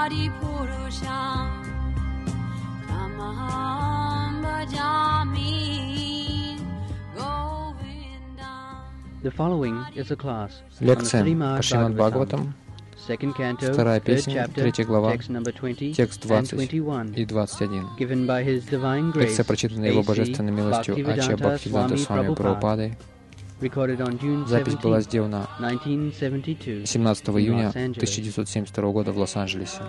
The following is a class Лекция по Шримад Бхагаватам, вторая песня, 3 глава, текст 20 и 21. Лекция прочитана Его Божественной милостью Ачарья Бхактивинода Свами Прабхупадой. Запись была сделана 17 июня 1972 года в Лос-Анджелесе.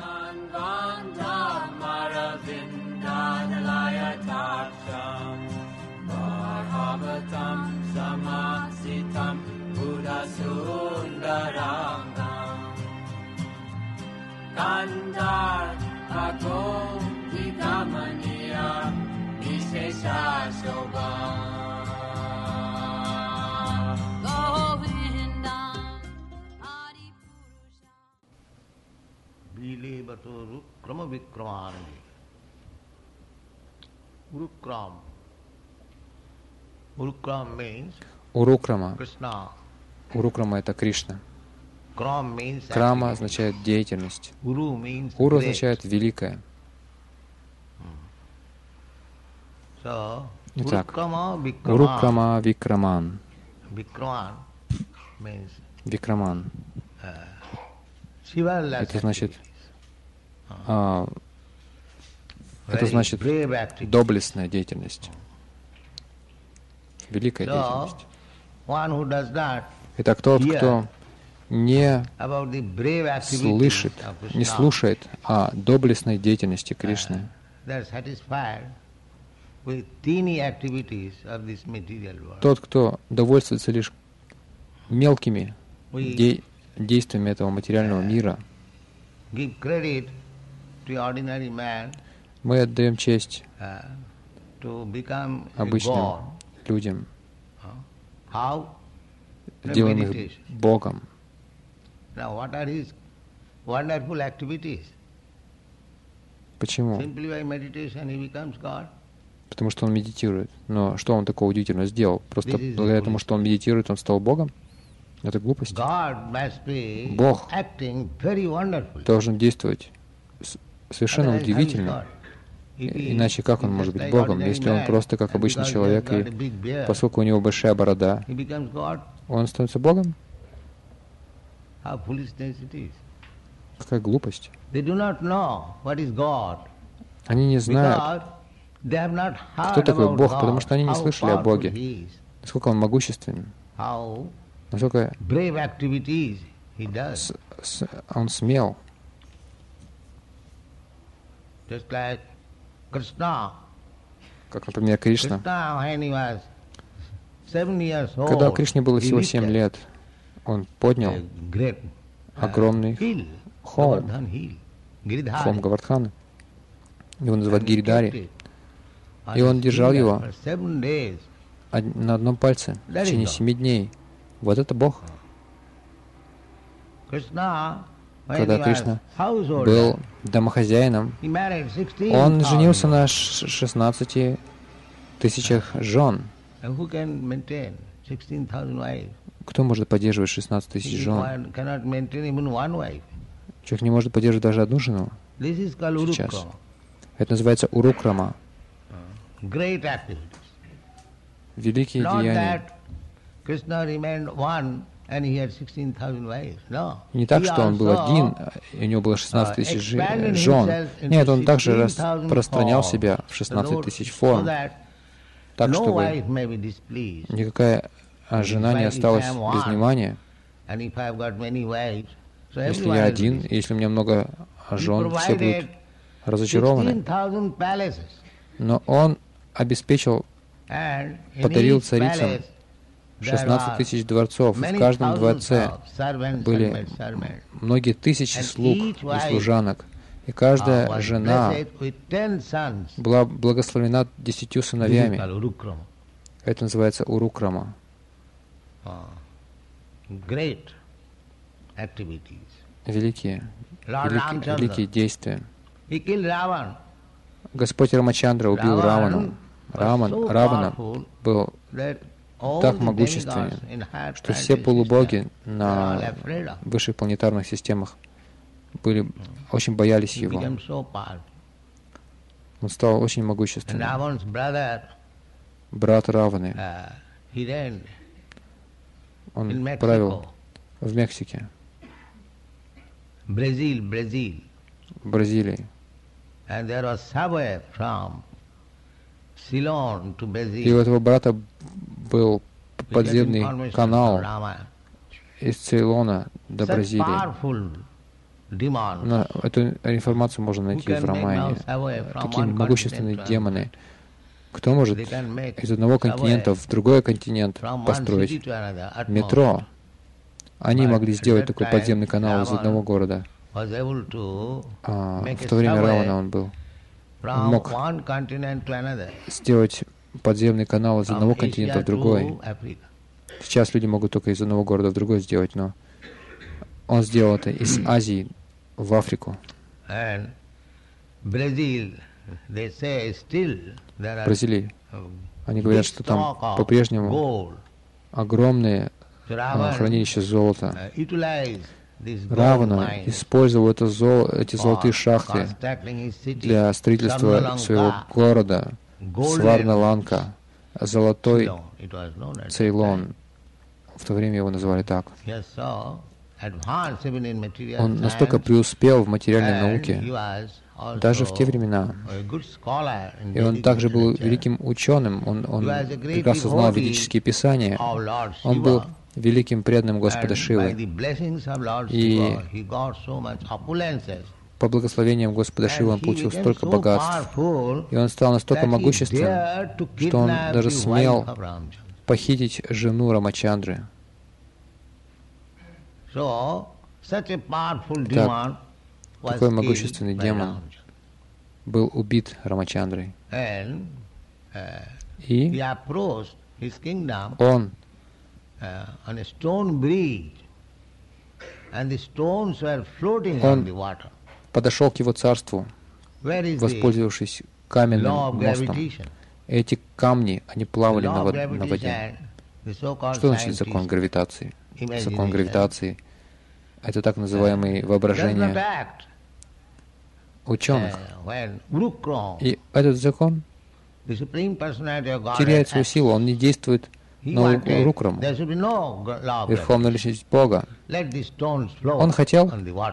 Урукрама. Урукрама — это Кришна. Крама означает деятельность. Уру означает великое. Итак, Урукрама Викраман. Викраман. Это значит доблестная деятельность. Великая деятельность. Итак, тот, кто не слушает о доблестной деятельности Кришны, тот, кто довольствуется лишь мелкими действиями этого материального мира, мы отдаем честь обычным людям, делаем их Богом. Почему? Потому что он медитирует. Но что он такого удивительного сделал? Просто благодаря тому, что он медитирует, он стал Богом? Это глупость. Бог должен действовать совершенно удивительно. Иначе как он может быть Богом, если он просто как обычный человек, и поскольку у него большая борода, он становится Богом? Какая глупость. Они не знают, кто такой Бог, потому что они не слышали о Боге, насколько Он могущественен, насколько Он смел. Как, например, Кришна. Когда Кришне было всего 7 лет, он поднял огромный холм Гавардхана. Его называют Гиридари. И он держал его на одном пальце в течение 7 дней. Вот это Бог. Когда Кришна был домохозяином, он женился на 16 тысячах жен. Кто может поддерживать 16 тысяч жен? Человек не может поддерживать даже одну жену сейчас. Это называется урукрама. Великие деяния. Не так, что он был один, и у него было 16 тысяч жен. Нет, он также распространял себя в 16 тысяч форм, так, чтобы никакая жена не осталась без внимания. Если я один, и если у меня много жен, все будут разочарованы. Но он обеспечил, подарил царицам 16 тысяч дворцов. В каждом дворце были многие тысячи слуг и служанок. И каждая жена была благословена 10 сыновьями. Это называется урукрама. Великие действия. Господь Рамачандра убил Равану. Равана был так могущественен, что все полубоги на высших планетарных системах очень боялись его. Он стал очень могущественным. Брат Раваны, он правил в Мексике, в Бразилии. И у этого брата был подземный канал из Цейлона до Бразилии. Эту информацию можно найти в Рамайне. Такие могущественные демоны. Кто может из одного континента в другой континент построить метро? Они могли сделать такой подземный канал из одного города. В то время Равана он был. Он мог сделать подземный канал из одного континента в другой. Сейчас люди могут только из одного города в другой сделать, но он сделал это из Азии в Африку. В Бразилии. Они говорят, что там по-прежнему огромные хранилища золота. Равана использовал эти золотые шахты для строительства своего города Сварна-Ланка, золотой Цейлон. В то время его называли так. Он настолько преуспел в материальной науке, даже в те времена. И он также был великим ученым, он прекрасно знал ведические писания. Он был великим преданным Господа Шивы. И по благословениям Господа Шивы он получил столько богатств. И он стал настолько могущественным, что он даже смел похитить жену Рамачандры. Так, такой могущественный демон был убит Рамачандрой. И он подошел к его царству, воспользовавшись каменным мостом. Эти камни, они плавали на воде. Что значит закон гравитации? Закон гравитации — это так называемые воображения ученых. И этот закон теряет свою силу, он не действует на Урукраму, Верховную Личность Бога. Он хотел,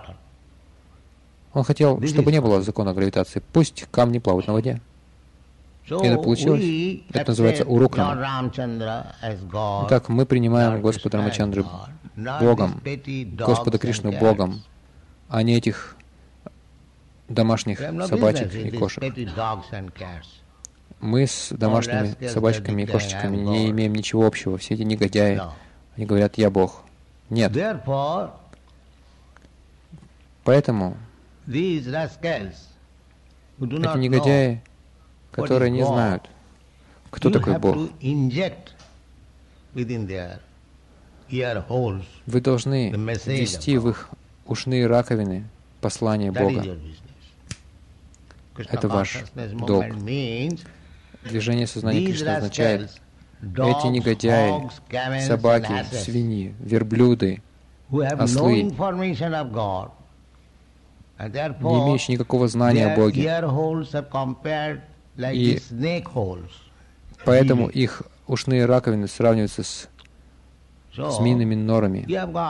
чтобы не было закона гравитации. Пусть камни плавают на воде. И это получилось. Это называется Урукрама. Итак, мы принимаем Господа Рамачандры Богом, Господа Кришну Богом, а не этих домашних собачек и кошек. Мы с домашними собачками и кошечками не имеем ничего общего. Все эти негодяи, они говорят: «Я Бог». Нет. Поэтому эти негодяи, которые не знают, кто такой Бог, вы должны ввести в их ушные раковины послание Бога. Это ваш долг. Движение сознания Кришны означает: эти негодяи, собаки, свиньи, верблюды, ослы, не имеющие никакого знания о Боге, и поэтому их ушные раковины сравниваются с змеиными норами.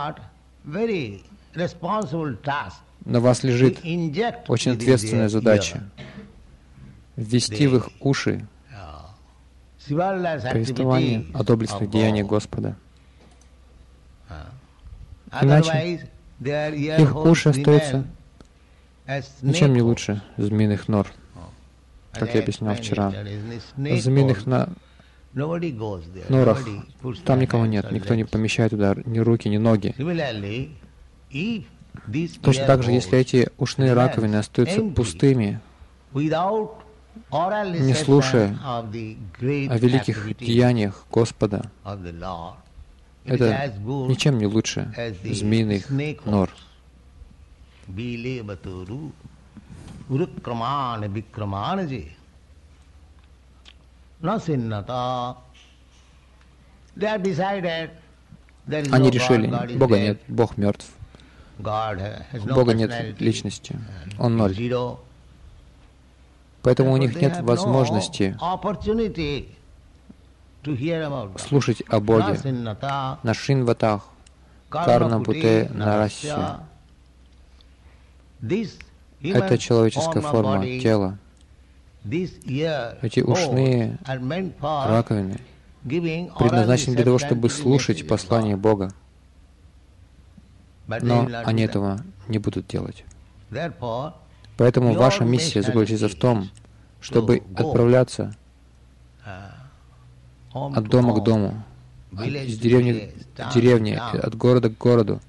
На вас лежит очень ответственная задача — ввести в их уши повествование о доблестных деяниях Господа. Иначе их уши остаются ничем не лучше змеиных нор. Как я объяснял вчера, в змеиных норах там никого нет, никто не помещает туда ни руки, ни ноги. Точно так же, если эти ушные раковины остаются пустыми, не слушая о великих деяниях Господа, это ничем не лучше змеиных нор. Они решили: Бога нет, Бог мертв. У Бога нет личности. Он ноль. Поэтому у них нет возможности слушать о Боге на Шинватах, Карнабуте, Нарасе. Это человеческая форма тела. Эти ушные раковины предназначены для того, чтобы слушать послание Бога. Но они этого не будут делать. Поэтому ваша миссия заключается в том, чтобы отправляться от дома к дому, из деревни к деревне, от города к городу,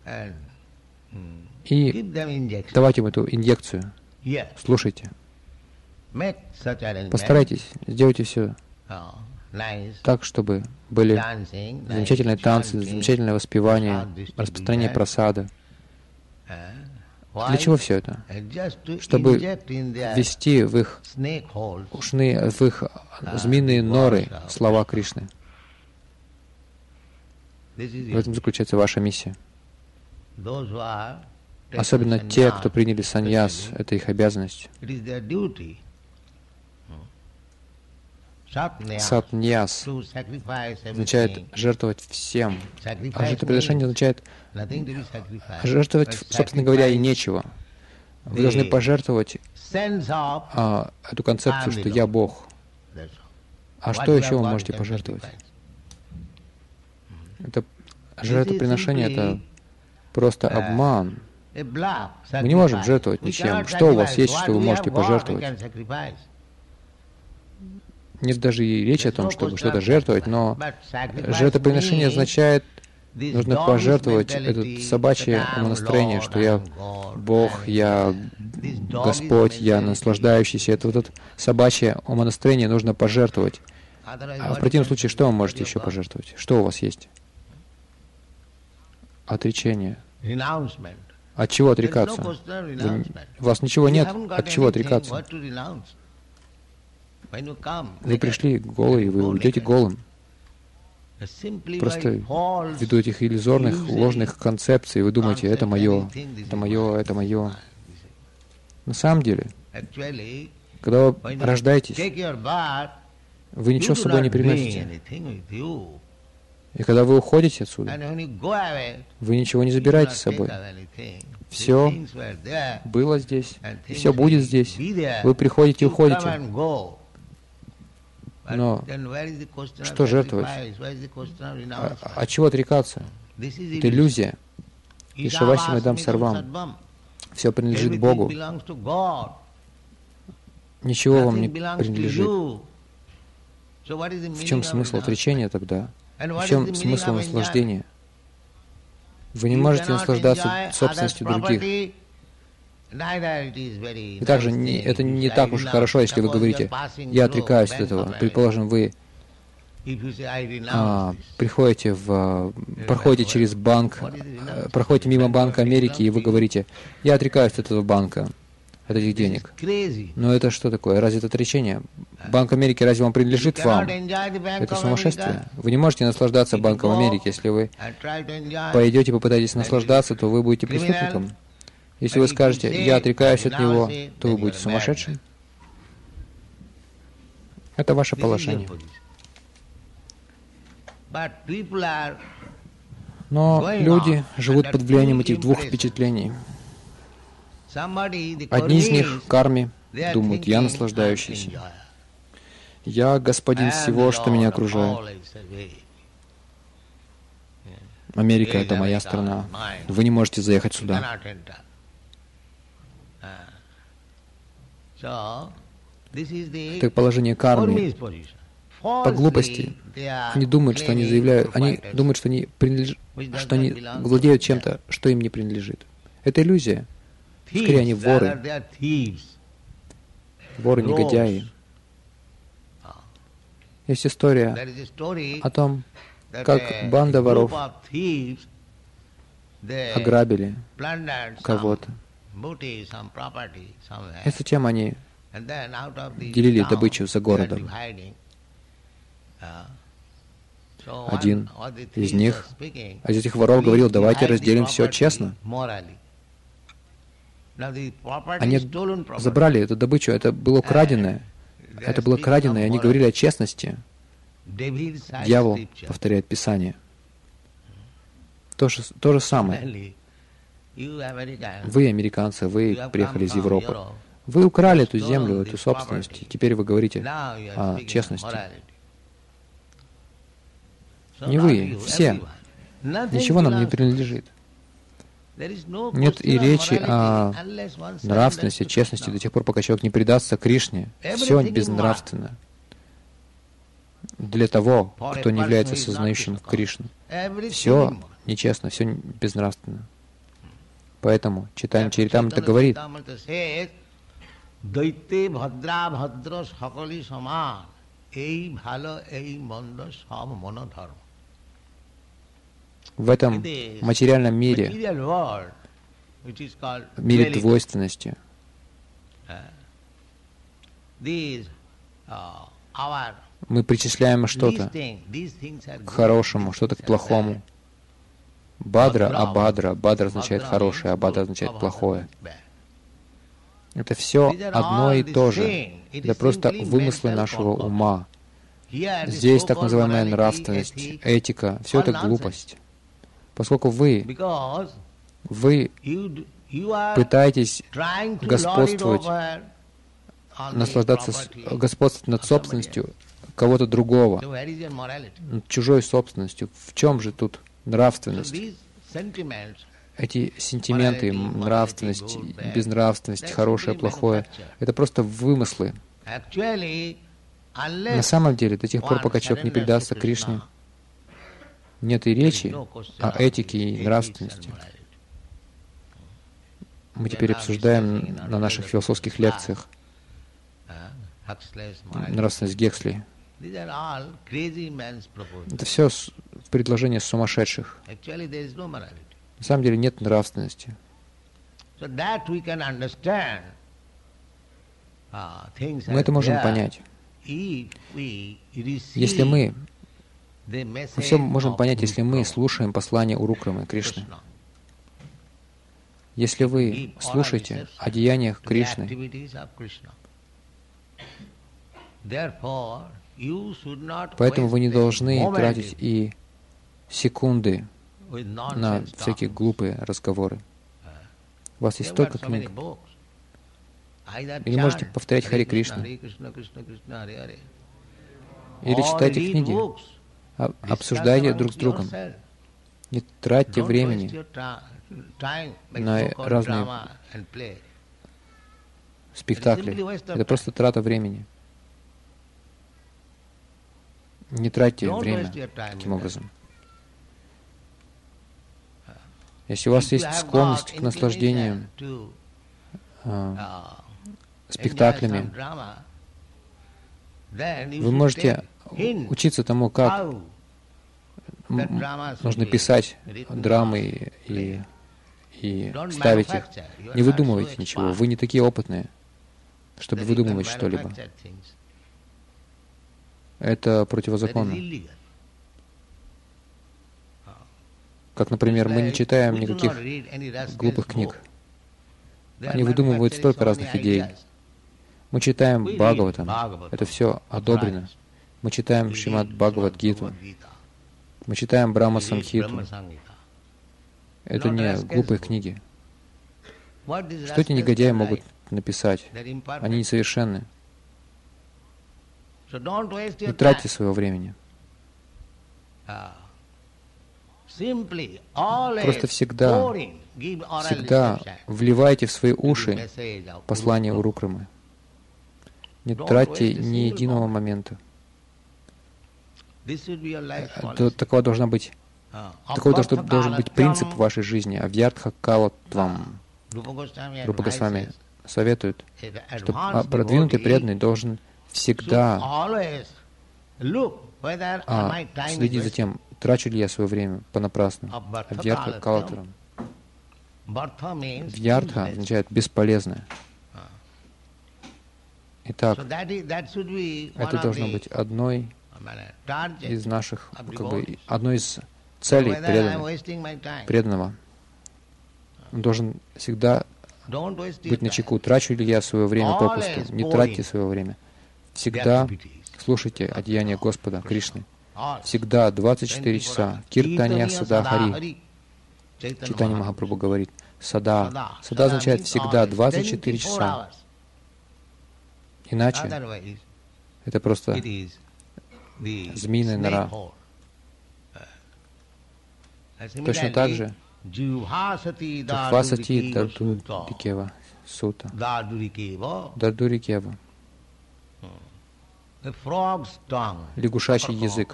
и давать им эту инъекцию. Слушайте. Постарайтесь, сделайте все так, чтобы были замечательные танцы, замечательное воспевание, распространение прасада. Для чего все это? Чтобы ввести в их ушные, в их змеиные норы слова Кришны. В этом заключается ваша миссия. Особенно те, кто приняли саньяс, это их обязанность. Сатньяс означает жертвовать всем. А жертвоприношение означает жертвовать, собственно говоря, и нечего. Вы должны пожертвовать эту концепцию, что «я Бог». А что еще вы можете пожертвовать? Это жертвоприношение — это просто обман. Мы не можем жертвовать ничем. Что у вас есть, что вы можете пожертвовать? Нет даже и речи о том, чтобы что-то жертвовать, но жертвоприношение означает, нужно пожертвовать это собачье умонастроение, что я Бог, я Господь, я наслаждающийся. Это вот это собачье умонастроение нужно пожертвовать. А в противном случае, что вы можете еще пожертвовать? Что у вас есть? Отречение. От чего отрекаться? У вас ничего нет, от чего отрекаться? Вы пришли голые, вы уйдете голым. Просто ввиду этих иллюзорных, ложных концепций вы думаете, это мое, это мое, это мое. На самом деле, когда вы рождаетесь, вы ничего с собой не приносите. И когда вы уходите отсюда, вы ничего не забираете с собой. Все было здесь, и все будет здесь. Вы приходите и уходите. Но что жертвовать? От чего отрекаться? Это иллюзия. Ишаваси Медам Сарвам. Все принадлежит Богу. Ничего вам не принадлежит. В чем смысл отречения тогда? В чем смысл наслаждения? Вы не можете наслаждаться собственностью других. И также это не так уж хорошо, если вы говорите, я отрекаюсь от этого. Предположим, вы проходите через банк, проходите мимо Банка Америки, и вы говорите, я отрекаюсь от этого банка, от этих денег. Но это что такое? Разве это отречение? Банк Америки разве он принадлежит вам? Это сумасшествие. Вы не можете наслаждаться Банком Америки. Если вы пойдете и попытаетесь наслаждаться, то вы будете преступником. Если вы скажете, я отрекаюсь от него, то вы будете сумасшедшим. Это ваше положение. Но люди живут под влиянием этих двух впечатлений. Одни из них, карми, думают, я наслаждающийся. Я господин всего, что меня окружает. Америка — это моя страна. Вы не можете заехать сюда. Это положение кармы. По глупости они думают, что они заявляют, они думают, что они владеют чем-то, что им не принадлежит. Это иллюзия. Скорее, они воры. Воры, негодяи. Есть история о том, как банда воров ограбили кого-то. И затем они делили добычу за городом. один из них, из этих воров говорил: давайте разделим все честно. Они забрали эту добычу, это было краденое. Это было краденое, и они говорили о честности. Дьявол повторяет Писание. То же самое. Вы, американцы, вы приехали из Европы. Вы украли эту землю, эту собственность, и теперь вы говорите о честности. Не вы, все. Ничего нам не принадлежит. Нет и речи о нравственности, честности до тех пор, пока человек не предастся Кришне. Все безнравственно для того, кто не является сознающим Кришну. Все нечестно, все безнравственно. Поэтому читаем Чаритамрита говорит: в этом материальном мире, мире двойственности, мы причисляем что-то к хорошему, что-то к плохому. Бадра, абадра. Бадра означает хорошее, абадра означает плохое. Это все одно и то же. Это просто вымыслы нашего ума. Здесь так называемая нравственность, этика, все это глупость. Поскольку вы пытаетесь господствовать, наслаждаться, господствовать над собственностью кого-то другого, над чужой собственностью. В чем же тут нравственность? Эти сентименты, нравственность, безнравственность, хорошее, плохое, это просто вымыслы. На самом деле, до тех пор, пока человек не предастся Кришне, нет и речи о этике и нравственности. Мы теперь обсуждаем на наших философских лекциях нравственность Гексли. Это все предложения сумасшедших. На самом деле нет нравственности. Мы это можем понять. Если мы все можем понять, если мы слушаем послание Урукрамы Кришны. Если вы слушаете о деяниях Кришны, поэтому вы не должны тратить и секунды на всякие глупые разговоры. У вас есть столько книг. Или можете повторять Харе Кришна. Или читайте книги. Обсуждайте друг с другом. Не тратьте времени на разные спектакли. Это просто трата времени. Не тратьте время таким образом. Если у вас есть склонность к наслаждению спектаклями, вы можете учиться тому, как нужно писать драмы и ставить их. Не выдумывайте ничего. Вы не такие опытные, чтобы выдумывать что-либо. Это противозаконно. Как, например, мы не читаем никаких глупых книг. Они выдумывают столько разных идей. Мы читаем Бхагаватам. Это все одобрено. Мы читаем Шримад Бхагавад-гиту. Мы читаем Брахма Самхиту. Это не глупые книги. Что эти негодяи могут написать? Они несовершенны. Не тратьте своего времени. Просто всегда вливайте в свои уши послание Урукрамы. Не тратьте ни единого момента. Такой должен быть принцип в вашей жизни. Авьяртха калатвам. Рупа Госвами советует, что продвинутый преданный должен всегда следить за тем, трачу ли я свое время понапрасну. Авьяртха калатвам. Вьяртха означает бесполезное. Итак, это должно быть одной из наших, одной из целей преданного. Он должен всегда быть начеку. Трачу ли я свое время попусту? Не тратьте свое время. Всегда слушайте одеяния Господа Кришны. Всегда 24 часа. Киртанья Сада Хари. Чайтанья Махапрабху говорит. Сада. Сада означает всегда 24 часа. Иначе это просто змеиная нора. Точно так же Тахвасати Дардурикева Сута. Дардурикева. Лягушачий язык.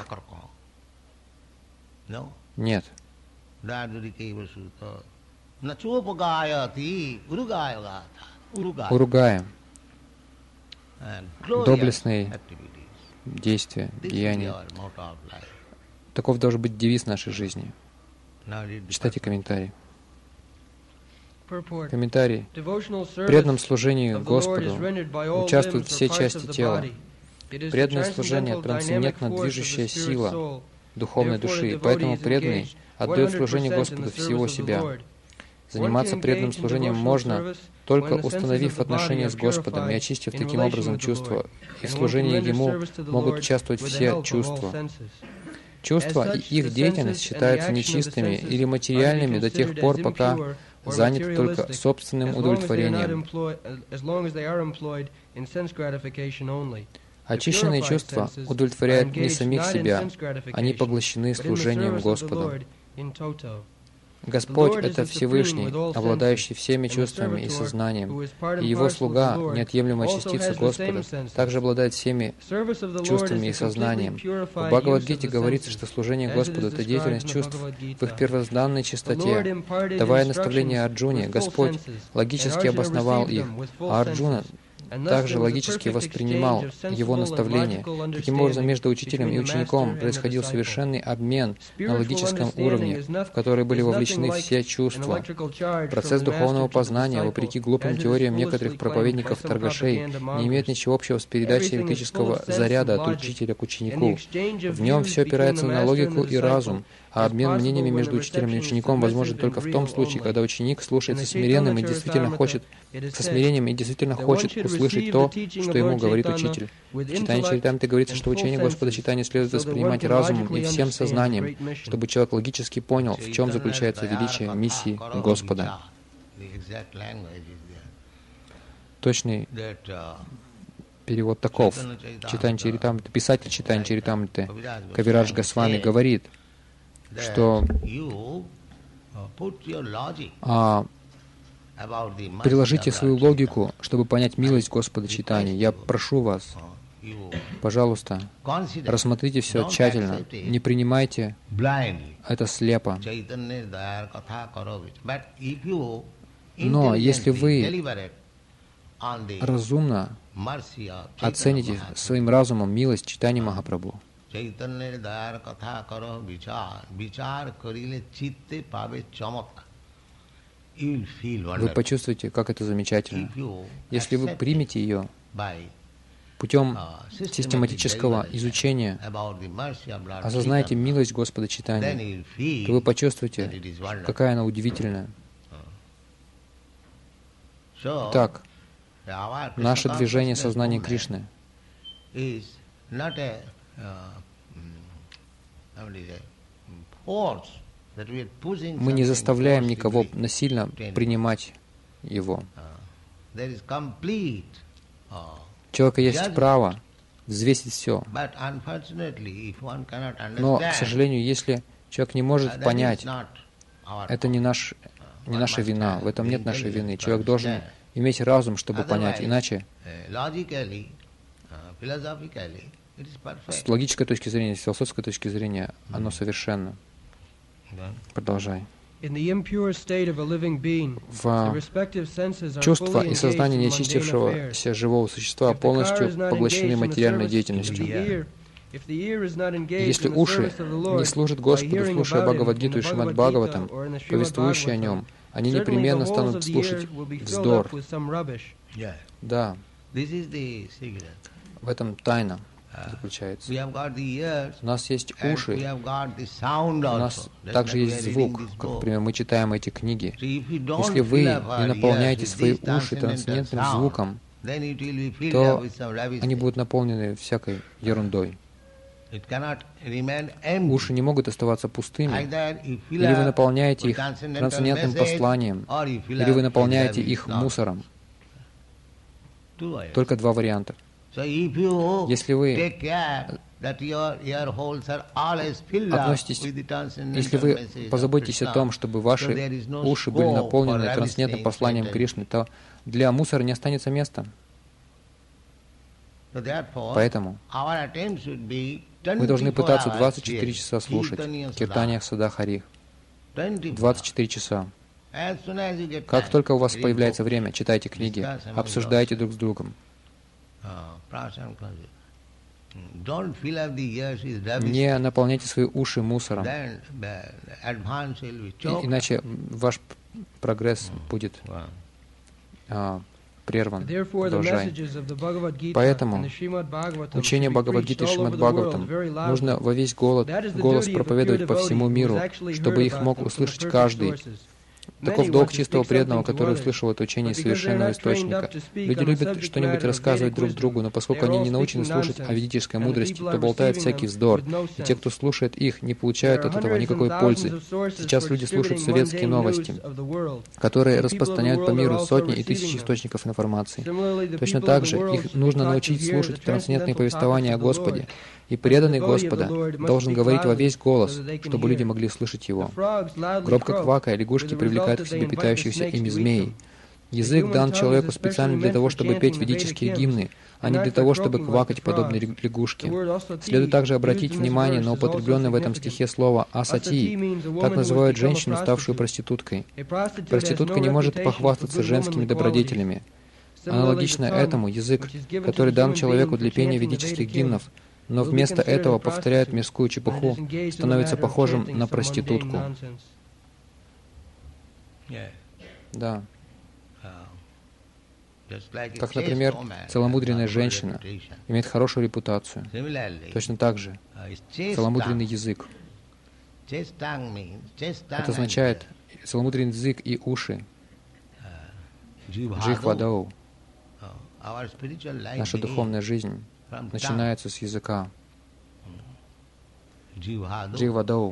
Нет. Уругая. Доблестные действия, деяния. Таков должен быть девиз нашей жизни. Читайте комментарий. Комментарий. В преданном служении Господу участвуют все части тела. Преданное служение — трансцендентно движущая сила духовной души, поэтому преданный отдает служению Господу всего себя. Заниматься преданным служением можно, только установив отношения с Господом и очистив таким образом чувства. И в служении Ему могут участвовать все чувства. Чувства и их деятельность считаются нечистыми или материальными до тех пор, пока заняты только собственным удовлетворением. Очищенные чувства удовлетворяют не самих себя, они поглощены служением Господу. Господь — это Всевышний, обладающий всеми чувствами и сознанием, и Его слуга, неотъемлемая частица Господа, также обладает всеми чувствами и сознанием. В Бхагавад-гите говорится, что служение Господу — это деятельность чувств в их первозданной чистоте. Давая наставления Арджуне, Господь логически обосновал их, а Арджуна также логически воспринимал его наставления. Таким образом, между учителем и учеником происходил совершенный обмен на логическом уровне, в который были вовлечены все чувства. Процесс духовного познания, вопреки глупым теориям некоторых проповедников торгашей, не имеет ничего общего с передачей электрического заряда от учителя к ученику. В нем все опирается на логику и разум, а обмен мнениями между учителем и учеником возможен только в том случае, когда ученик слушает со смирением и действительно хочет услышать то, что ему говорит учитель. В Чайтанья Чаритамрите говорится, что учение Господа Чайтаньи следует воспринимать разумом и всем сознанием, чтобы человек логически понял, в чем заключается величие миссии Господа. Точный перевод таков. Чайтанья Чаритамрите, писатель Чайтанья Чаритамрите Кавирадж Госвами говорит, что приложите свою логику, чтобы понять милость Господа Чайтаньи. Я прошу вас, пожалуйста, рассмотрите все тщательно, не принимайте это слепо. Но если вы разумно оцените своим разумом милость Чайтаньи Махапрабху, вы почувствуете, как это замечательно. Если вы примете ее путем систематического изучения, осознаете милость Господа Чайтаньи, то вы почувствуете, какая она удивительная. Так, наше движение сознания Кришны мы не заставляем никого насильно принимать его. У человека есть право взвесить все. Но, к сожалению, если человек не может понять, это не наша вина, в этом нет нашей вины. Человек должен иметь разум, чтобы понять, иначе с логической точки зрения, с философской точки зрения, оно совершенно. Продолжай. В чувства и сознание неочистившегося живого существа полностью поглощены материальной деятельностью. Если уши не служат Господу, слушая Бхагавад-гиту и Шримад Бхагаватам, повествующие о нем, они непременно станут слушать вздор. Да, в этом тайна. заключается. У нас есть уши, у нас также есть звук, как, например, мы читаем эти книги. Если вы не наполняете свои уши трансцендентным звуком, то они будут наполнены всякой ерундой. Уши не могут оставаться пустыми. Или вы наполняете их трансцендентным посланием, или вы наполняете их мусором. Только два варианта. Если вы относитесь, если вы позаботитесь о том, чтобы ваши уши были наполнены трансцендентным посланием Кришны, то для мусора не останется места. Поэтому мы должны пытаться 24 часа слушать Киртания Сада Хари. 24 часа. Как только у вас появляется время, читайте книги, обсуждайте друг с другом. Не наполняйте свои уши мусором, иначе ваш прогресс будет прерван, продолжай. Поэтому учение Бхагавад-гиты и Шримад Бхагаватам нужно во весь голос проповедовать по всему миру, чтобы их мог услышать каждый. Таков долг чистого преданного, который услышал это учение из совершенного источника. Люди любят что-нибудь рассказывать друг другу, но поскольку они не научены слушать о ведической мудрости, то болтают всякий вздор. И те, кто слушает их, не получают от этого никакой пользы. Сейчас люди слушают советские новости, которые распространяют по миру сотни и тысячи источников информации. Точно так же их нужно научить слушать трансцендентные повествования о Господе. И преданный Господа должен говорить во весь голос, чтобы люди могли слышать его. Громко квакая, лягушки привлекают к себе питающихся ими змей. Язык дан человеку специально для того, чтобы петь ведические гимны, а не для того, чтобы квакать подобно лягушке. Следует также обратить внимание на употребленное в этом стихе слово «асати». Так называют женщину, ставшую проституткой. Проститутка не может похвастаться женскими добродетелями. Аналогично этому язык, который дан человеку для пения ведических гимнов, но вместо этого повторяет мирскую чепуху, становится похожим на проститутку. Да. Как, например, целомудренная женщина имеет хорошую репутацию. Точно так же целомудренный язык. Это означает целомудренный язык и уши. Джихвадау. Наша духовная жизнь начинается с языка. Дживадау.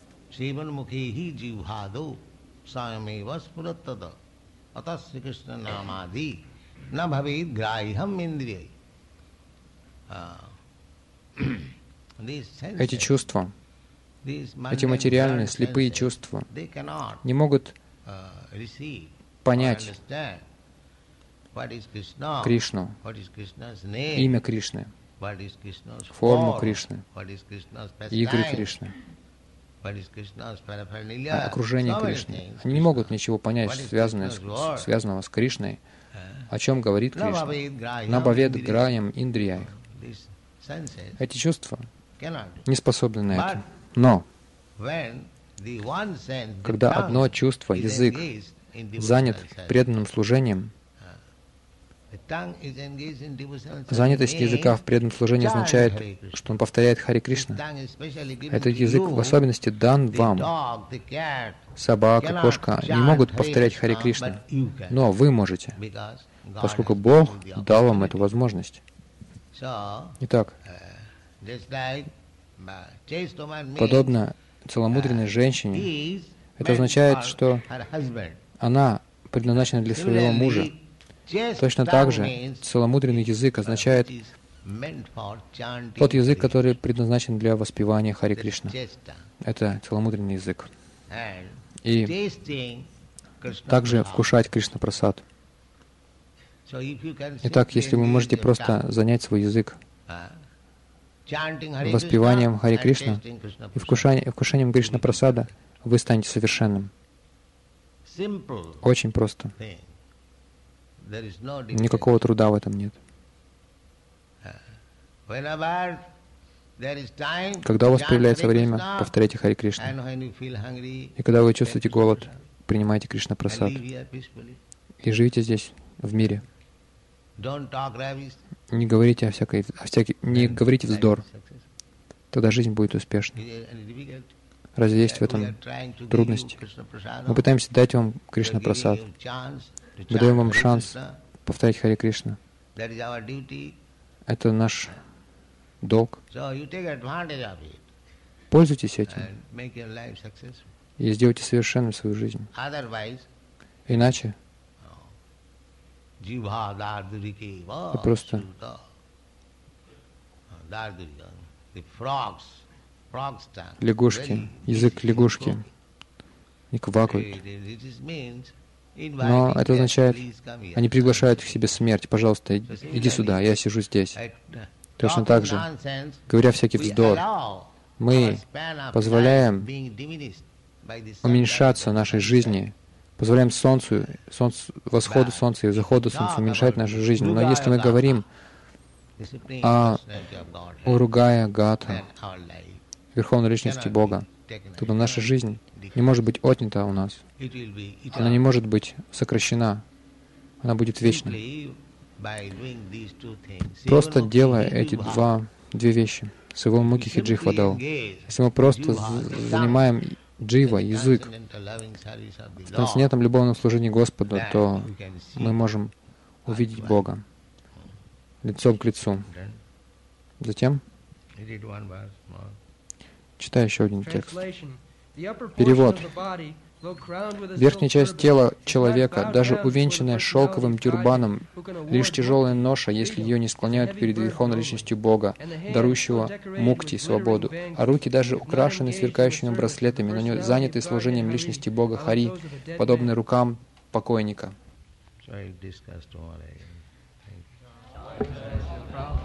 Эти чувства, эти материальные слепые чувства не могут понять Кришну, имя Кришны, форму Кришны, игры Кришны, окружение Кришны. Они не могут ничего понять, связанного с Кришной, о чем говорит Кришна. Набавед граям индрияях. Эти чувства не способны на это. Но когда одно чувство, язык, занят преданным служением, занятость языка в преданном служении означает, что он повторяет Хари Кришна. Этот язык в особенности дан вам. Собака, кошка не могут повторять Хари Кришна, но вы можете, поскольку Бог дал вам эту возможность. Итак, подобно целомудренной женщине, это означает, что она предназначена для своего мужа. Точно так же целомудренный язык означает тот язык, который предназначен для воспевания Хари Кришна. Это целомудренный язык. И также вкушать Кришна Прасад. Итак, если вы можете просто занять свой язык воспеванием Хари Кришна и вкушением Кришна Прасада, вы станете совершенным. Очень просто. Никакого труда в этом нет. Когда у вас появляется время, повторяйте Хари Кришна. И когда вы чувствуете голод, принимайте Кришна Прасад. И живите здесь, в мире. не говорите не говорите вздор, тогда жизнь будет успешной. Разве есть в этом трудности? Мы пытаемся дать вам Кришна Прасад. Мы даем вам шанс повторять Харе Кришна. Это наш долг. Пользуйтесь этим и сделайте совершенной свою жизнь. Иначе вы просто лягушки, язык лягушки, и квакают. Но это означает, они приглашают к себе смерть. Пожалуйста, иди сюда, я сижу здесь. Точно так же, говоря всякий вздор, мы позволяем уменьшаться нашей жизни, позволяем восходу солнца и заходу солнца уменьшать нашу жизнь. Но если мы говорим о Уругая Гатха, Верховной Личности Бога, тогда наша жизнь не может быть отнята у нас. Она не может быть сокращена. Она будет вечной. Просто делая эти две вещи, Сивамукхи Хиджихвадау, если мы просто занимаем джива, язык, в трансцендентном любовном служении Господу, то мы можем увидеть Бога лицом к лицу. Затем читаю еще один текст. Перевод. Верхняя часть тела человека, даже увенчанная шелковым тюрбаном, лишь тяжелая ноша, если ее не склоняют перед Верховной Личностью Бога, дарующего мукти, свободу, а руки даже украшены сверкающими браслетами, но заняты служением Личности Бога Хари, подобные рукам покойника.